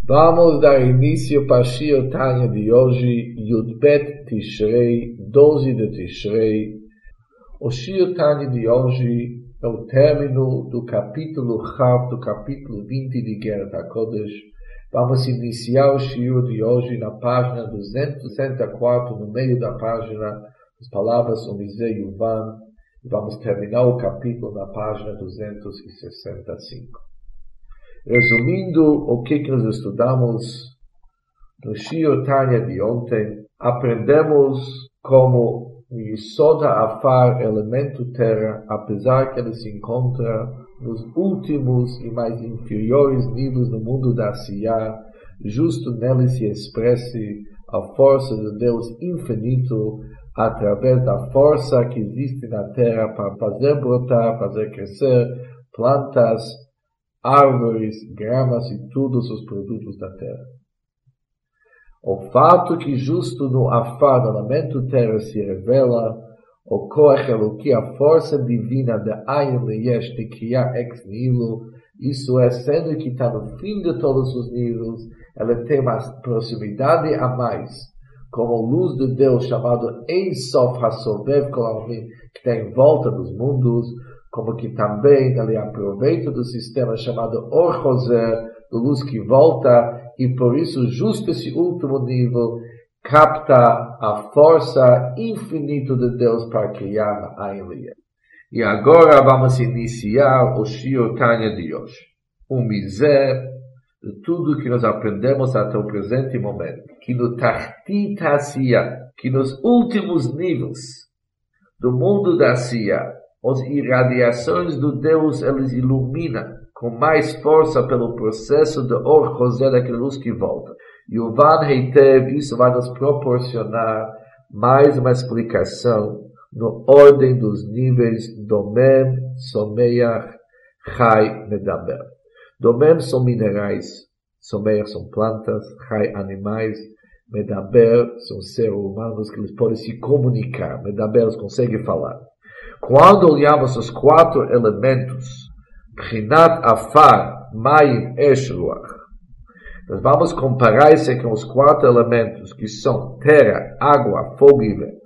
Vamos dar início para Shir Tanya de hoje, Yudbet Tishrei, 12 de Tishrei. O Shir Tanya de hoje é o término do capítulo Chav, do capítulo 20 de Igeret HaKodesh. Vamos iniciar o Shir de hoje na página 264, no meio da página, as palavras Umize Yuvan, e vamos terminar o capítulo na página 265. Resumindo o que nós estudamos no Shir Tanya de ontem, aprendemos como o Yesod HaAfar, elemento terra, apesar que ele se encontra nos últimos e mais inferiores níveis do mundo da Asiyah, justo nele se expresse a força de Deus infinito através da força que existe na terra para fazer brotar, fazer crescer plantas, árvores, gramas e todos os produtos da terra. O fato que justo no afar do elemento terra se revela o Koach Eloki, a força divina de Ayin Leyesh, de criar ex nihilo, isso é, sendo que está no fim de todos os níveis, ela tem uma proximidade a mais, como luz de Deus chamado Ein Sof HaSovev Kol Ha'olamim, que está em volta dos mundos, como que também ele aproveita do sistema chamado Or Choser, do luz que volta, e por isso justo esse último nível capta a força infinita de Deus para criar a Elia. E agora vamos iniciar o Shir Tanya de hoje. De tudo que nós aprendemos até o presente momento, que no Tachtit HaAsiyah, que nos últimos níveis do mundo da Asiyah, as irradiações do Deus, eles iluminam com mais força pelo processo de Or Choser, daquela luz que volta. E o Van Heitev, isso vai nos proporcionar mais uma explicação na ordem dos níveis Domem, Someach, Chai, Medaber. Domem são minerais, Someach são plantas, Chai, animais, Medaber são seres humanos que eles podem se comunicar, Medaber eles conseguem falar. Quando olhamos os quatro elementos, Prinat Afar, Mayim, Esh, Ruach, nós vamos comparar isso com os quatro elementos que são terra, água, fogo e vento.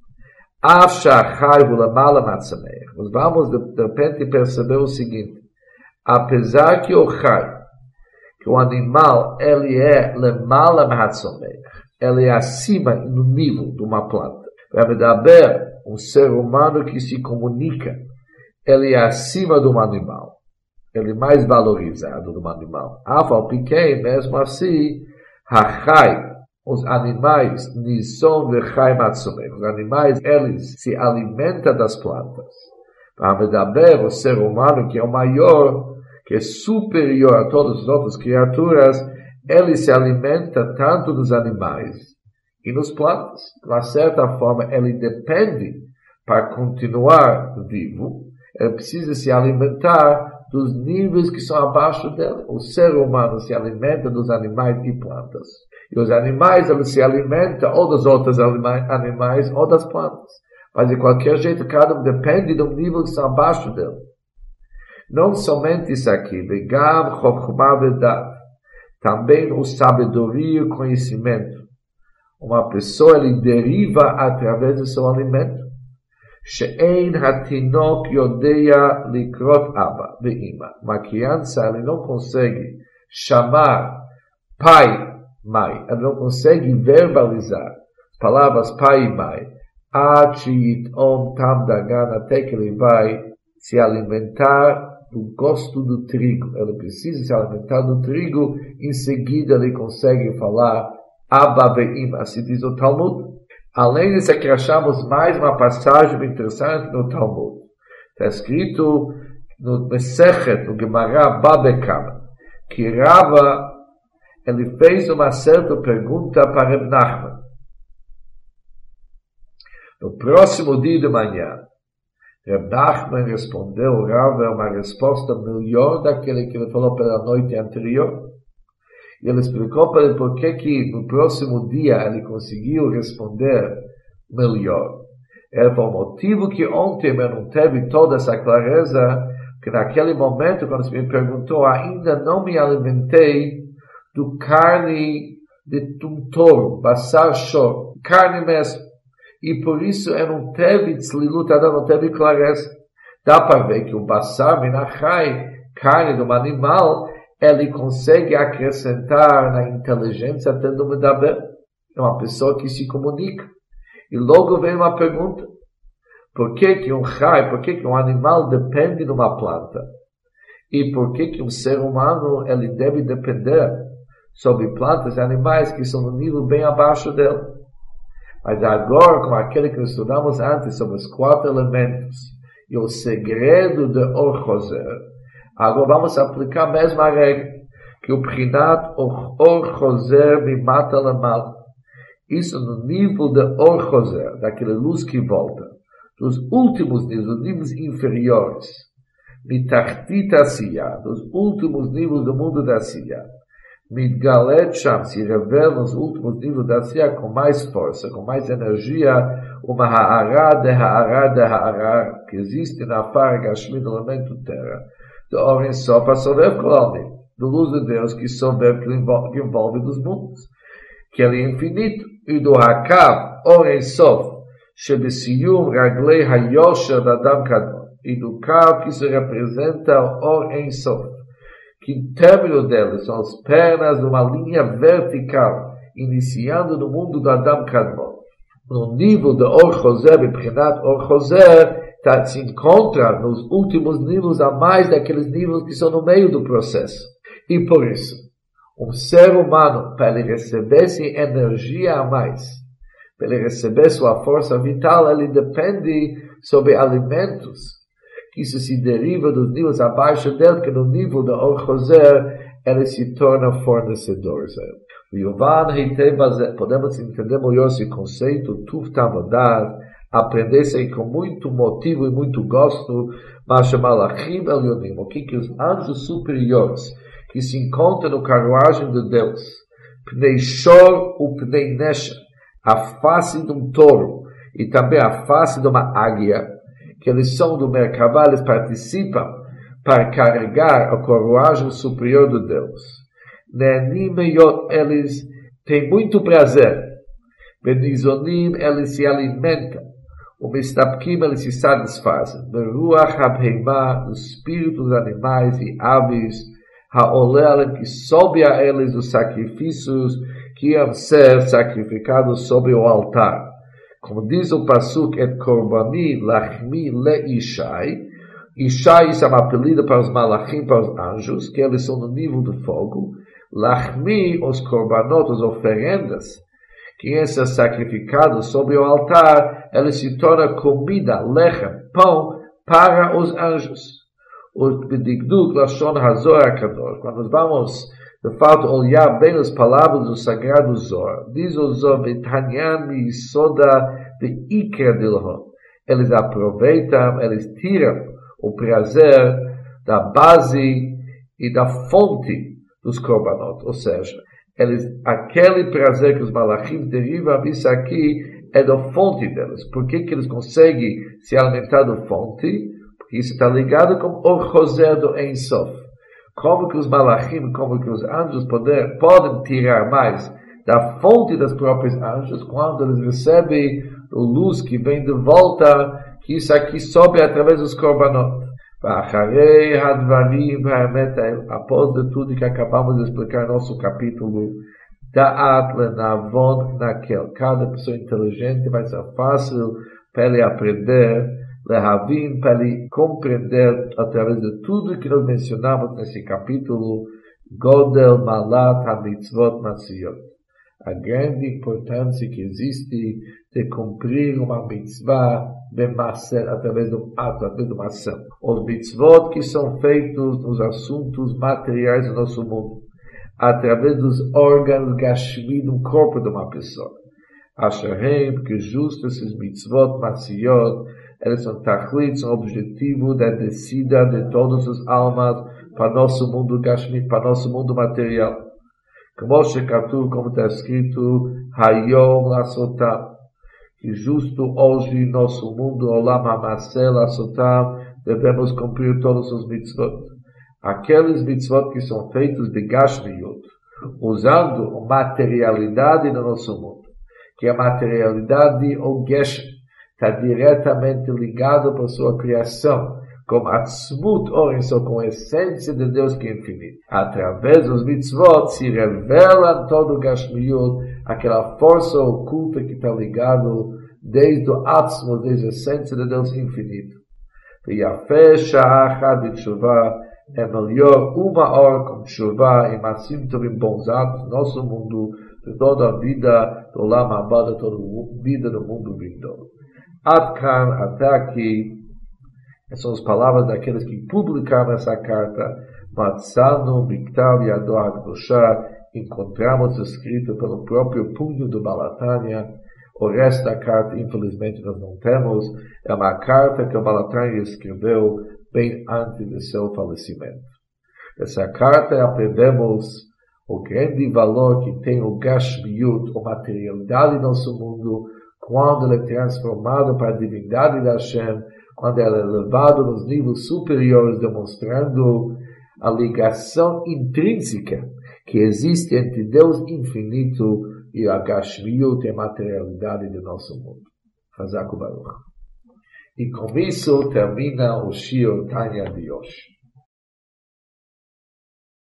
Nós vamos de repente perceber o seguinte: apesar que o Chai, que o animal, ele é Lemala Matzameach, ele é acima no nível de uma planta. Um ser humano que se comunica, ele é acima de um animal. Ele é mais valorizado do animal. Afal pequeno, mesmo assim, Hachai, os animais, Nison vechai matzomech. Os animais, eles se alimentam das plantas. O ser humano, que é o maior, que é superior a todas as outras criaturas, ele se alimenta tanto dos animais e nos plantas. De uma certa forma, ele depende, para continuar vivo, ele precisa se alimentar dos níveis que são abaixo dele. O ser humano se alimenta dos animais e plantas. E os animais, eles se alimentam ou dos outros animais ou das plantas. Mas de qualquer jeito, cada um depende do nível que está abaixo dele. Não somente isso aqui, Begam, Chokhmah, Vedat. Também o sabedoria e o conhecimento. Uma pessoa, ele deriva através do seu alimento. She'ein hatinok yodeya likrot Abba ve'ima. Uma criança, ele não consegue chamar pai, mãe. Ele não consegue verbalizar palavras pai e mãe. Até que ele vai se alimentar do gosto do trigo. Ele precisa se alimentar do trigo. Em seguida, ele consegue falar Abba ve'ima. Assim diz o Talmud. Além disso, aqui achamos mais uma passagem interessante no Talmud. Está escrito no Mesechet, no Gemara Babekama, que Rava, ele fez uma certa pergunta para Reb Nachman. No próximo dia de manhã, Reb Nachman respondeu, Rava, uma resposta melhor daquele que ele falou pela noite anterior. E ele explicou para ele por que no próximo dia ele conseguiu responder melhor. Ele falou, o motivo que ontem eu não teve toda essa clareza, que naquele momento, quando você me perguntou, ainda não me alimentei do carne de um touro, basar shor, carne mesmo. E por isso não teve tzlilut, não teve clareza. Dá para ver que o basar minachai, carne de um animal, ele consegue acrescentar na inteligência tendo medaber. É uma pessoa que se comunica. E logo vem uma pergunta. Por que um animal depende de uma planta? E por que um ser humano ele deve depender sobre plantas e animais que são no nível bem abaixo dele? Mas agora, com aquele que estudamos antes sobre os 4 elementos e o segredo de Or Choser, agora vamos aplicar a mesma regra, que o Prinat Or Choser me mata la mal. Isso no nível de Or Choser, daquela luz que volta, dos últimos níveis, dos níveis inferiores, mitachtit Asiya, dos últimos níveis do mundo da Asiya, mitgalet Sham, se revela nos últimos níveis da Asiya com mais força, com mais energia, uma ha'ara de ha'ara que existe na Far Gashmi do elemento terra, de Or Ein Sof HaSovev Kol Almin, do luz de Deus que sovev, que envolve dos mundos, que ele é infinito, e do Hakav Or Ein Sof, שבסיום רגלי היושר באדם קדמון, e do carro que se representa o Or Ein Sof, que o término dele são as pernas de uma linha vertical, iniciando no mundo do Adam Kadmon. No nível de Or Choser, Beprinat Or Choser, se encontra nos últimos níveis a mais daqueles níveis que são no meio do processo. E por isso, um ser humano, para ele receber essa energia a mais, para ele receber sua força vital, ele depende sobre alimentos que isso se deriva dos níveis abaixo dele, que no nível da Or Choser, ele se torna fornecedor. Podemos entender melhor esse conceito, Tuv Tamodat, aprender-se com muito motivo e muito gosto, mas Malachim Elyonim, o que os anjos superiores, que se encontram no carruagem de Deus, Pnei Shor u Pnei Nesha, a face de um touro e também a face de uma águia, que eles são do Merkabah, eles participam para carregar a carruagem superior de Deus. Eles têm muito prazer. Benizonim, eles se alimentam. O Mistapkim, eles se satisfazem. Beruach HaBheimah, os espíritos dos animais e aves, Haolel, que sobe a eles os sacrifícios que iam ser sacrificados sobre o altar. Como diz o Pasuk, et korbani lachmi leishai. Ishai, isso é uma apelido para os malachim, para os anjos, que eles são no nível do fogo. Lachmi, os korbanot, as oferendas, que iam ser sacrificados sobre o altar, eles se tornam comida, lechem, pão, para os anjos. O B'digduk Lashon HaZohar HaKadosh, quando nós vamos, de fato, olhar bem as palavras do Sagrado Zohar, diz o Zohar, V'tanyan mi'yisoda ve'ikra dilhon. Eles aproveitam, eles tiram o prazer da base e da fonte dos korbanot, ou seja, aquele prazer que os malachim derivam, isso aqui é da fonte deles. Por que eles conseguem se alimentar da fonte? Porque isso está ligado com o Or Choser do Ein Sof. Como que os malachim, como que os anjos podem tirar mais da fonte das próprios anjos quando eles recebem a luz que vem de volta, que isso aqui sobe através dos korbanot. Após de tudo que acabamos de explicar no nosso capítulo, Da'at lenavon nakel. Cada pessoa inteligente vai ser fácil para ele aprender, lehavim, para ele compreender através de tudo que nós mencionamos nesse capítulo, Godel Malat HaMitzvot Matziyot. A grande importância que existe de cumprir uma mitzvah bemaser, através de um ato, através de uma ação. Os mitzvot que são feitos nos assuntos materiais do nosso mundo, através dos órgãos gashmi do corpo de uma pessoa. Asherhem, porque justo esses mitzvot matziyot, eles são tachlit, são objetivo da descida de todas as almas para nosso mundo gashmi, para nosso mundo material. Como está escrito, Hayom Lasotam, que justo hoje nosso mundo, Olam HaMaseh Lasotam, devemos cumprir todos os mitzvot. Aqueles mitzvot que são feitos de Gashmiyut, usando a materialidade do nosso mundo, que a materialidade, o Geshem, está diretamente ligado para a sua criação, com Atzmut Orenso, com a essência de Deus que é infinito. Através dos mitzvot se revela todo o Gashmiut, aquela força oculta que está ligado desde o Atzmut, desde a essência de Deus infinito. E a fecha de Tshuva é melhor uma hora com Tshuva e Masim Tovim bons atos no nosso mundo, de toda a vida do Olam Haba, de toda a vida do mundo vindouro. Adkan, até aqui, essas são as palavras daqueles que publicaram essa carta. Matzanu Miktav Yado HaKadoshah, encontramos escrito pelo próprio punho do Baal HaTanya. O resto da carta, infelizmente, nós não temos. É uma carta que o Baal HaTanya escreveu bem antes de seu falecimento. Dessa carta aprendemos o grande valor que tem o Gashmiut, a materialidade do nosso mundo, quando ele é transformado para a divindade de Hashem, quando ele é levado nos níveis superiores, demonstrando a ligação intrínseca que existe entre Deus infinito e a Gashmiut, a materialidade do nosso mundo. Chazak u'Baruch. E com isso termina o Shiur Tanya de hoje.